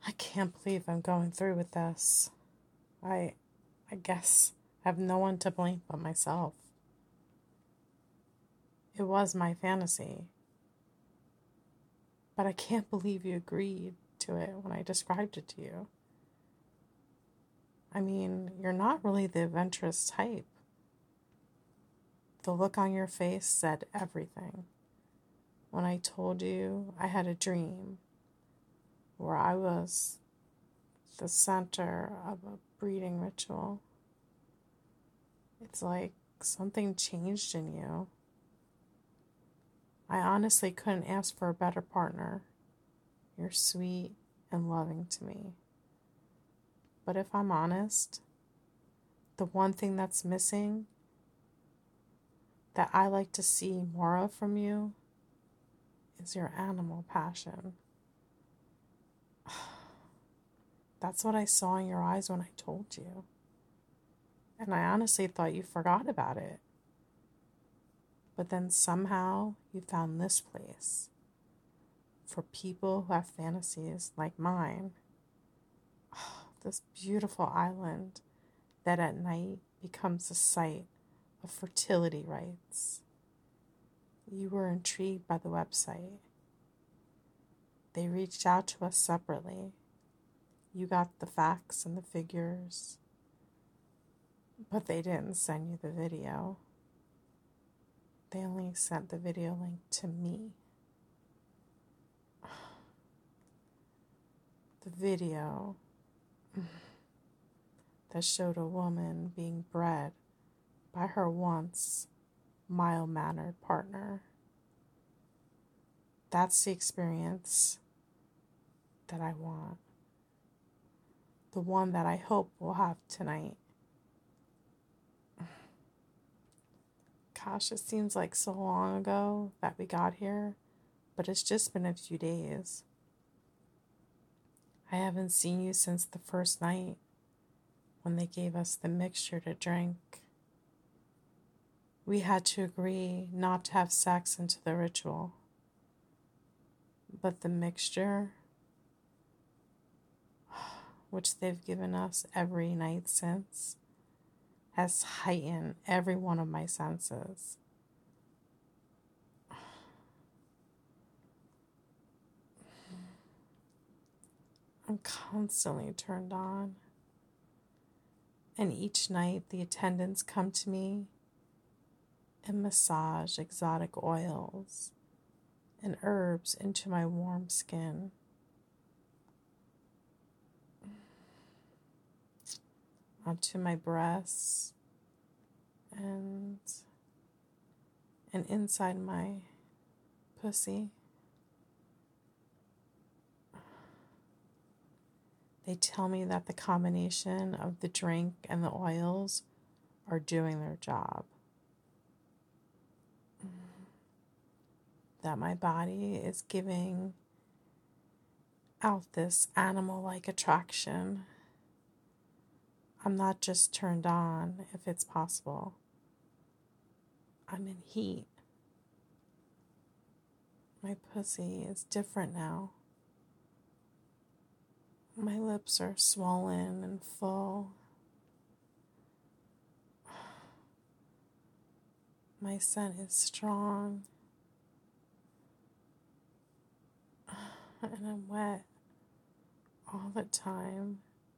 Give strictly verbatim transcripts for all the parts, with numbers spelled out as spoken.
I can't believe I'm going through with this. I I guess I have no one to blame but myself. It was my fantasy, but I can't believe you agreed to it when I described it to you. I mean, you're not really the adventurous type. The look on your face said everything. When I told you I had a dream where I was the center of a breeding ritual, it's like something changed in you. I honestly couldn't ask for a better partner. You're sweet and loving to me. But if I'm honest, the one thing that's missing that I like to see more of from you is your animal passion. That's what I saw in your eyes when I told you. And I honestly thought you forgot about it. But then somehow you found this place for people who have fantasies like mine. This beautiful island that at night becomes a site of fertility rites. You were intrigued by the website. They reached out to us separately. You got the facts and the figures, but they didn't send you the video. They only sent the video link to me. The video that showed a woman being bred by her once mild-mannered partner. That's the experience that I want. The one that I hope we'll have tonight. Gosh, it seems like so long ago that we got here, but it's just been a few days. I haven't seen you since the first night when they gave us the mixture to drink. We had to agree not to have sex into the ritual. But the mixture, which they've given us every night since, has heightened every one of my senses. I'm constantly turned on. And each night the attendants come to me and massage exotic oils and herbs into my warm skin. Onto my breasts and and inside my pussy. They tell me that the combination of the drink and the oils are doing their job. That my body is giving out this animal-like attraction. I'm not just turned on if it's possible. I'm in heat. My pussy is different now. My lips are swollen and full. My scent is strong. And I'm wet all the time.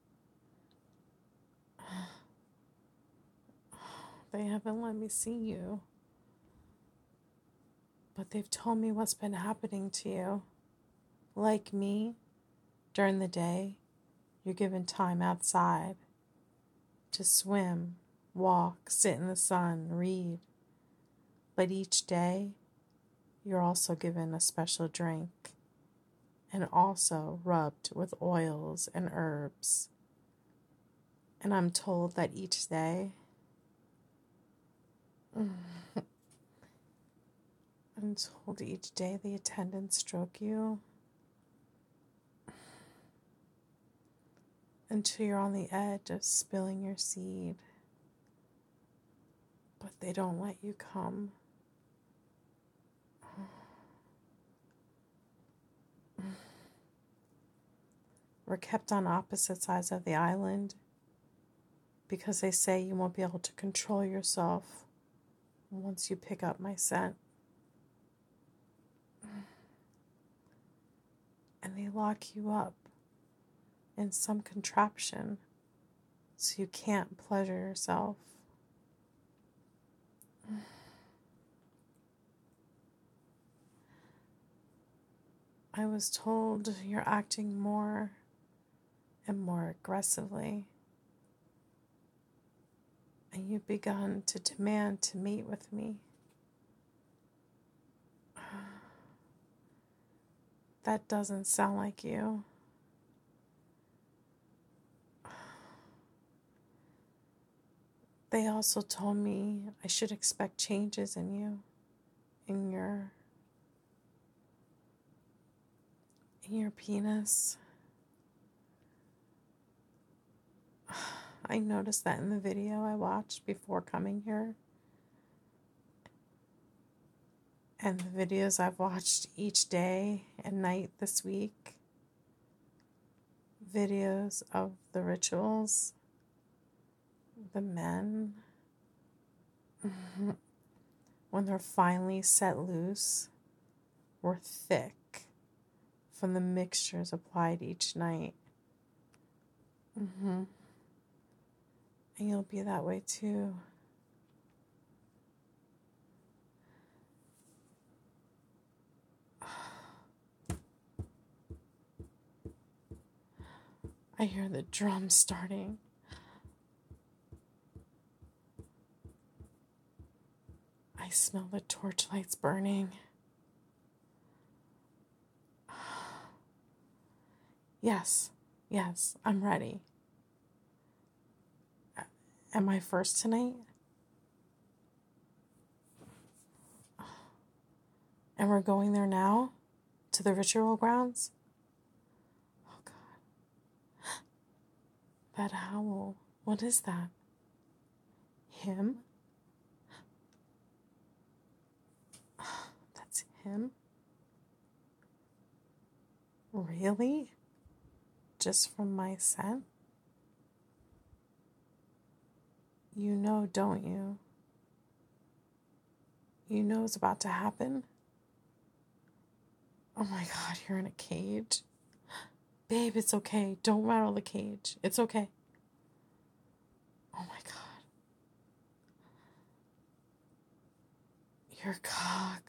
They haven't let me see you. But they've told me what's been happening to you. Like me, during the day, you're given time outside to swim, walk, sit in the sun, read. But each day, you're also given a special drink and also rubbed with oils and herbs. And I'm told that each day, I'm told each day the attendants stroke you until you're on the edge of spilling your seed. But they don't let you come. We're kept on opposite sides of the island because they say you won't be able to control yourself once you pick up my scent. And they lock you up in some contraption so you can't pleasure yourself. I was told you're acting more and more aggressively, and you've begun to demand to meet with me. That doesn't sound like you. They also told me I should expect changes in you, in your, in your penis. I noticed that in the video I watched before coming here. And the videos I've watched each day and night this week. Videos of the rituals, the men, when they're finally set loose, were thick from the mixtures applied each night. Mm-hmm. And you'll be that way too. I hear the drums starting. I smell the torchlights burning. Yes, yes, I'm ready. Am I first tonight? And we're going there now? To the ritual grounds? Oh, God. That howl. What is that? Him? That's him? Really? Just from my scent? You know, don't you? You know it's about to happen? Oh my God, you're in a cage? Babe, it's okay. Don't rattle the cage. It's okay. Oh my God. Your cock.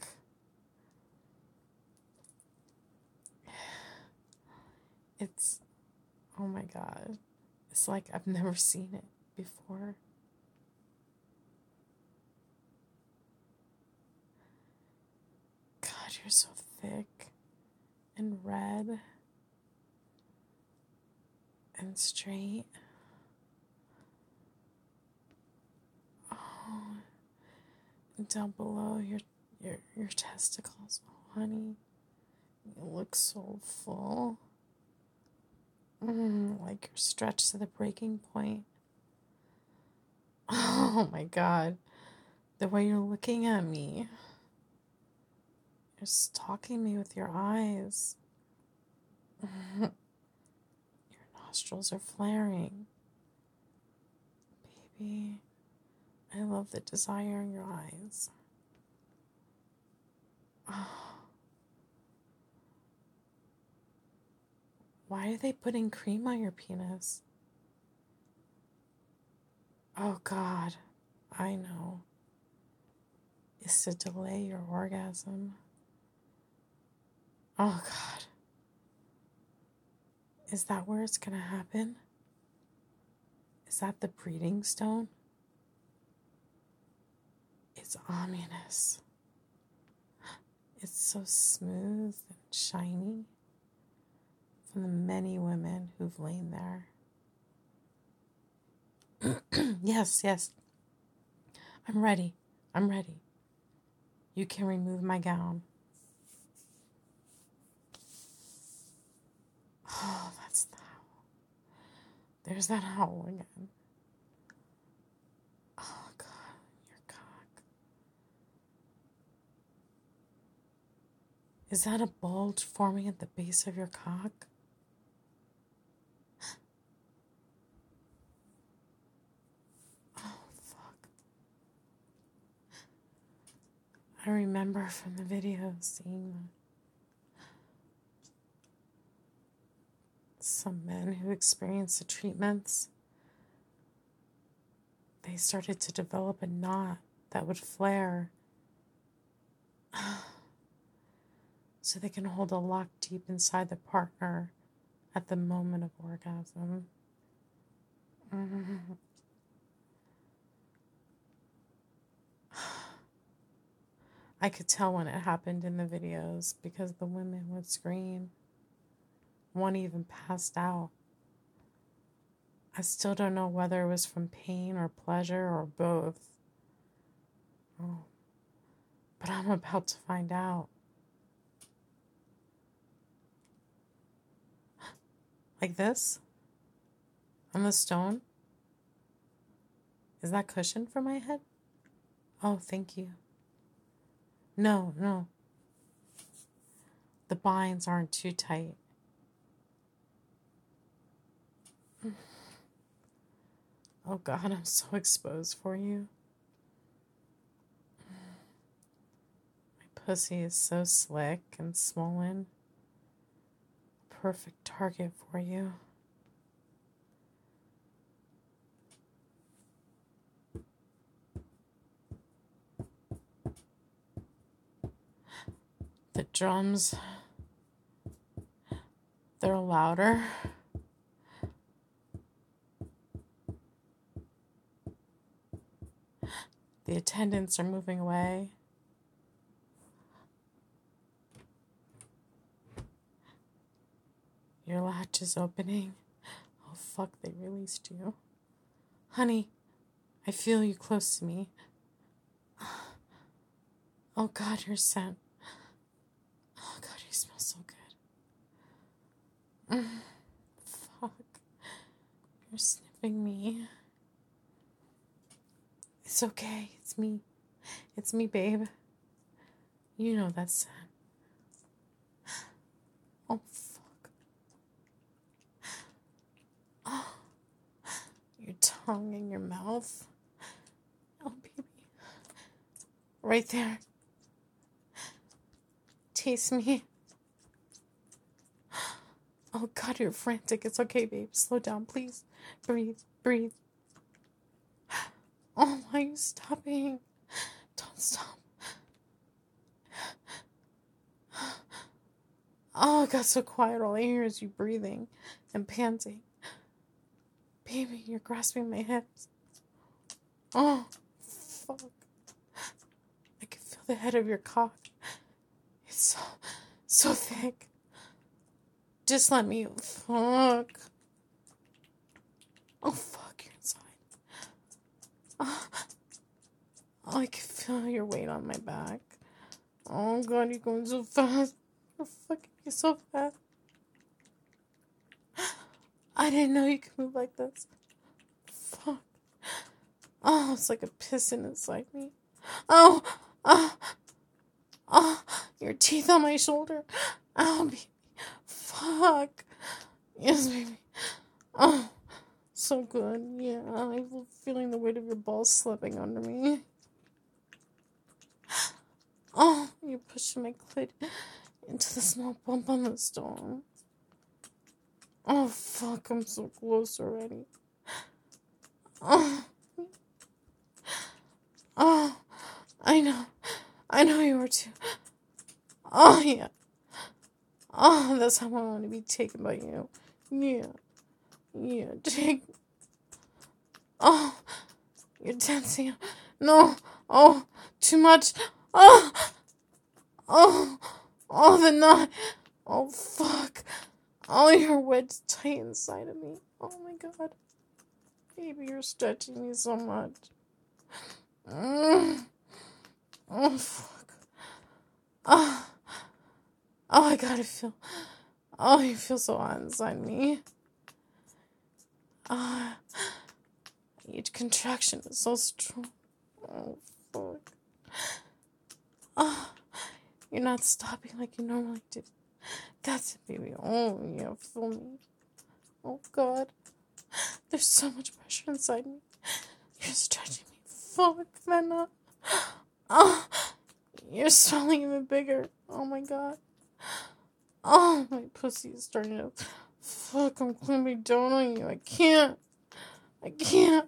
It's, oh my God. It's like I've never seen it before. God, you're so thick and red and straight. Oh, and down below your your your testicles, oh honey, you look so full. Mm, like you're stretched to the breaking point. Oh my God, the way you're looking at me. You're stalking me with your eyes. Your nostrils are flaring. Baby, I love the desire in your eyes. Oh. Why are they putting cream on your penis? Oh God, I know. It's to delay your orgasm. Oh God. Is that where it's gonna happen? Is that the breeding stone? It's ominous. It's so smooth and shiny from the many women who've lain there. Yes, yes. I'm ready. I'm ready. You can remove my gown. Oh, that's the howl. There's that howl again. Oh, God, your cock. Is that a bulge forming at the base of your cock? I remember from the videos seeing some men who experienced the treatments, they started to develop a knot that would flare so they can hold a lock deep inside the partner at the moment of orgasm. I could tell when it happened in the videos because the women would scream. One even passed out. I still don't know whether it was from pain or pleasure or both. Oh, but I'm about to find out. Like this? On the stone? Is that cushion for my head? Oh, thank you. No, no. The binds aren't too tight. Oh God, I'm so exposed for you. My pussy is so slick and swollen. Perfect target for you. The drums, they're louder. The attendants are moving away. Your latch is opening. Oh fuck, they released you. Honey, I feel you close to me. Oh God, your scent. Oh God, you smell so good. Mm, fuck. You're sniffing me. It's okay. It's me. It's me, babe. You know that scent. Oh, fuck. Oh, your tongue in your mouth. Oh, baby. Right there. Taste me. Oh, God, you're frantic. It's okay, babe. Slow down, please. Breathe. Breathe. Oh, why are you stopping? Don't stop. Oh, it got so quiet. All I hear is you breathing and panting. Baby, you're grasping my hips. Oh, fuck. I can feel the head of your cock. It's so, so thick. Just let me. Fuck. Oh, fuck, you're inside. Oh, oh, I can feel your weight on my back. Oh, God, you're going so fast. You're fucking me so fast. I didn't know you could move like this. Fuck. Oh, it's like a piston inside me. Oh, oh, oh, your teeth on my shoulder. Oh, baby. Fuck. Yes, baby. Oh, so good. Yeah, I'm feeling the weight of your balls slipping under me. Oh, you're pushing my clit into the small bump on the stone. Oh, fuck, I'm so close already. Oh. Oh, I know. I know you are too. Oh, yeah. Oh, that's how I want to be taken by you. Yeah. Yeah, take. Oh, you're dancing. No. Oh, too much. Oh. Oh. Oh, the knot. Oh, fuck. Oh, you're wedged tight inside of me. Oh, my God. Baby, you're stretching me so much. Mm. Oh, fuck. Oh. Oh, I gotta feel. Oh, you feel so hot inside me. Ah, uh, each contraction is so strong. Oh, fuck. Oh, you're not stopping like you normally do. That's it, baby. Oh, yeah, feel me. Oh, God. There's so much pressure inside me. You're stretching me. Fuck, Vanna. Oh, You're swelling even bigger. Oh my god. Oh, my pussy is starting to... Fuck, I'm clamping down on you. I can't. I can't.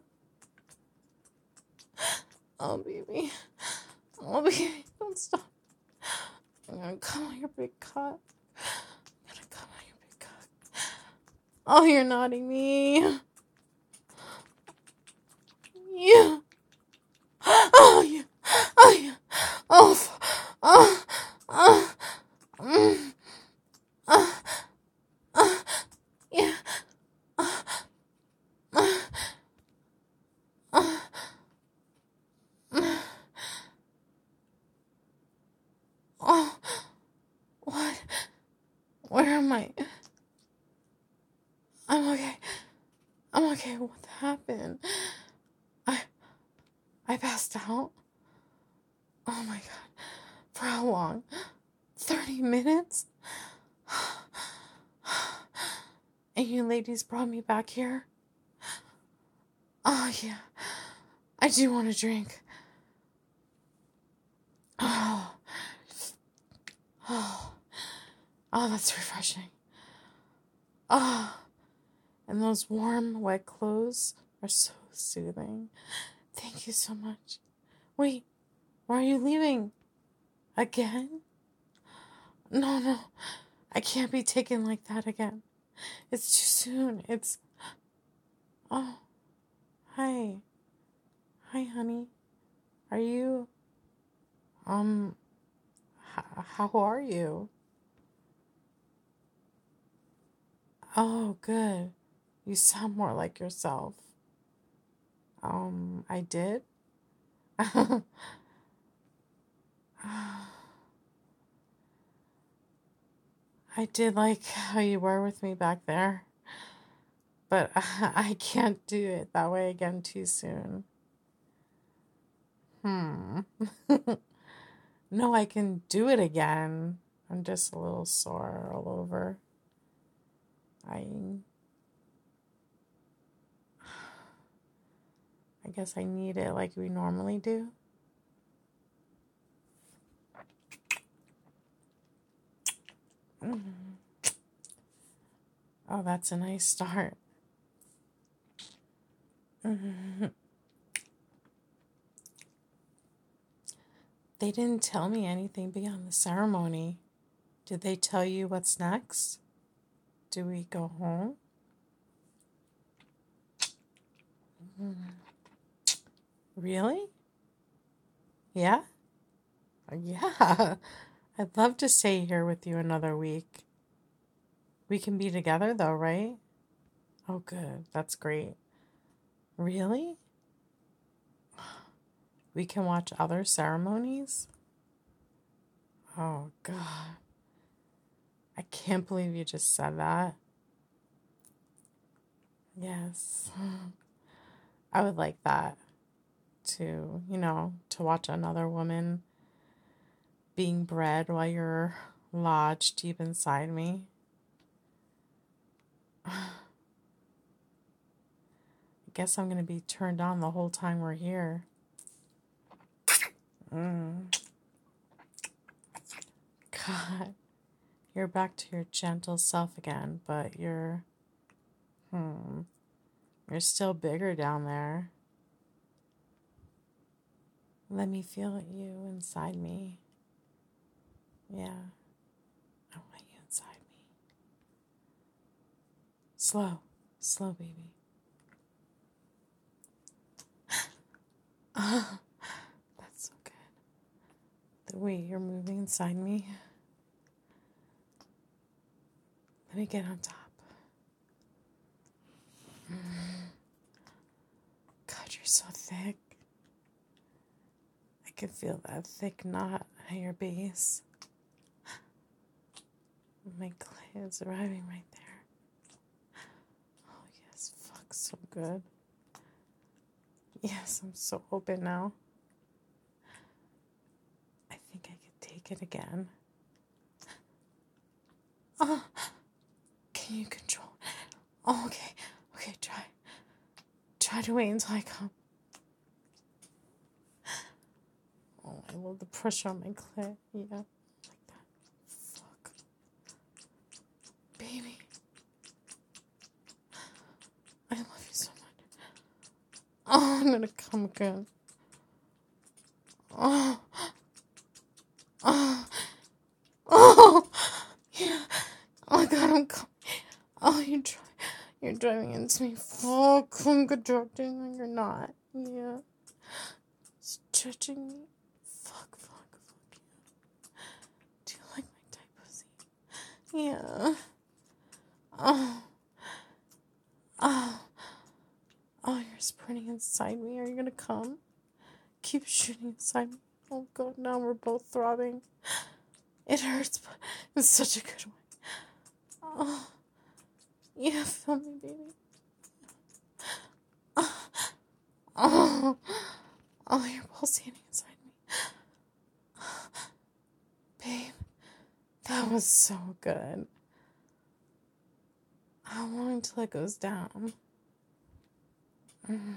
Oh, baby. Oh, baby. Don't stop. I'm gonna come on your big cock. I'm gonna come on your big cock. Oh, you're nodding me. Yeah. Oh, yeah. Oh, yeah. Oh, oh, oh. Mm. Uh, uh, yeah. Uh, uh, uh, uh. Oh, what? Where am I? I'm okay. I'm okay. What happened? I I passed out. Oh my god. For how long? Thirty minutes? And you ladies brought me back here? Oh yeah. I do want to drink. Oh. Oh. Oh, that's refreshing. Oh. And those warm, wet clothes are so soothing. Thank you so much. Wait, why are you leaving? Again? No, no. I can't be taken like that again. It's too soon. It's... Oh. Hi. Hi, honey. Are you... Um... H- how are you? Oh, good. You sound more like yourself. Um, I did? I did like how you were with me back there. But I can't do it that way again too soon. Hmm. No, I can do it again. I'm just a little sore all over. I... I guess I need it like we normally do. Mm. Oh, that's a nice start. Mm-hmm. They didn't tell me anything beyond the ceremony. Did they tell you what's next? Do we go home? Mm. Really? Yeah? Yeah. I'd love to stay here with you another week. We can be together though, right? Oh, good. That's great. Really? We can watch other ceremonies? Oh, God. I can't believe you just said that. Yes. I would like that to, you know, to watch another woman being bred while you're lodged deep inside me. I guess I'm going to be turned on the whole time we're here. Mm. God. You're back to your gentle self again, but you're, hmm, you're still bigger down there. Let me feel you inside me. Yeah, I want you inside me. Slow, slow, baby. Ah, that's so good. The way you're moving inside me. Let me get on top. Mm. God, you're so thick. I can feel that thick knot at your base. My clay is arriving right there. Oh, yes. Fuck, so good. Yes, I'm so open now. I think I could take it again. Oh, can you control it? Oh, okay. Okay, try. Try to wait until I come. Oh, I love the pressure on my clit. Yeah. Like that. Fuck. Baby. I love you so much. Oh, I'm gonna come again. Oh. Oh. Oh. Yeah. Oh my god, I'm coming. Oh, you're, dri- you're driving into me. Fuck, I'm contracting when you're not. Yeah. Stretching me. Fuck, fuck, fuck. Do you like my tight pussy? Yeah. Oh. Oh. Oh, you're sprinting inside me. Are you gonna come? Keep shooting inside me. Oh god, now we're both throbbing. It hurts, but it's such a good one. Oh. Yeah, feel me, baby. Oh. Oh. Oh, you're pulsating inside me. Babe, that was so good. How long until it goes down? Mm.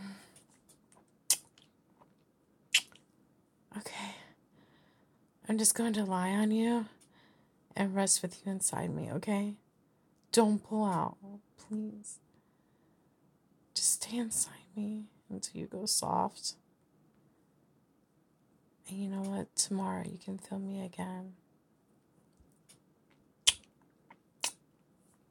Okay. I'm just going to lie on you and rest with you inside me, okay? Don't pull out, please. Just stay inside me until you go soft. And you know what? Tomorrow you can feel me again.